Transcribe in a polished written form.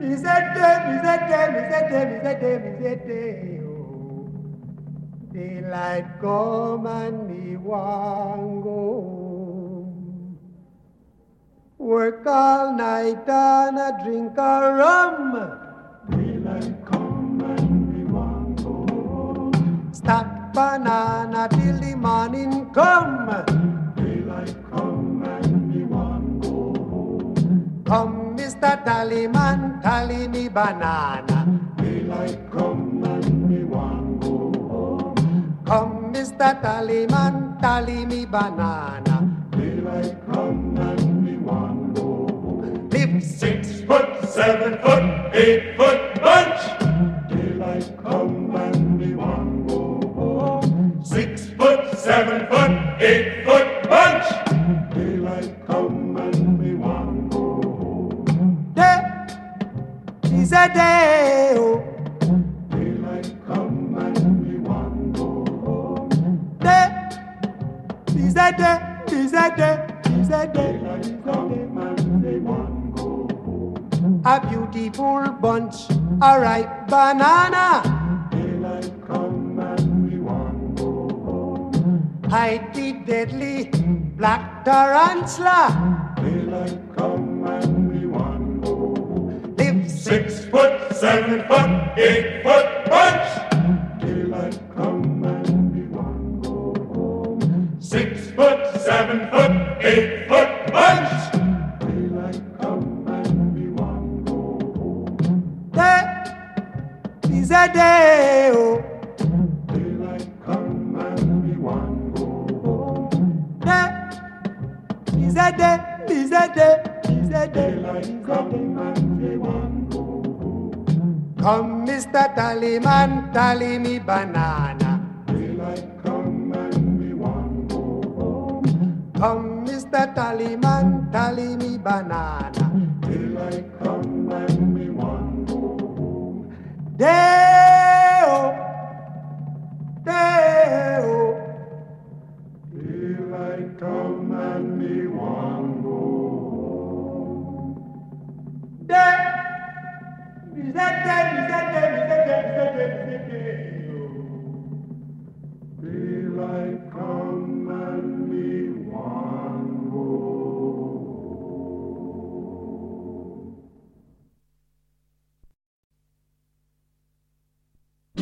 oh. Daylight come and me want go home. Work all night and a drink a rum. Daylight come and we want go home. Stack banana till the morning come. Daylight come and we want go home. Come, Mr. Tallyman, tally me banana. Daylight come and we want go home. Come, Mr. Tallyman, tally me banana. Daylight come and we want go home. Live 6 foot, 7 foot, 8 foot bunch. Daylight come and we want go home. 6 foot, 7 foot, 8 foot bunch. Daylight come and we want go home. day is a day, oh. Daylight come and we want go home. Day is a day, is a day, is a day. Daylight come and we want go home. A beautiful bunch, a ripe banana. Daylight come and we want go home. Hide the deadly black tarantula. Daylight come and we want go home. Live 6 foot, 7 foot, 8 foot bunch. Daylight come and we want go home. 6 foot, 7 foot, 8 foot bunch. Daylight come and we want go home. day is a day, oh. Daylight come and we want go home. Day is a day, is a day, is a day. Daylight come and we want go home. Come, Mr. Tallyman, tally me banana. Daylight come and we want go home. Come, Mr. Tallyman, tally me banana. Daylight come and we want go home. Day-o, day-o. Daylight come and we want go home. Day, is a day, is a day, is a day, is a day, is a day.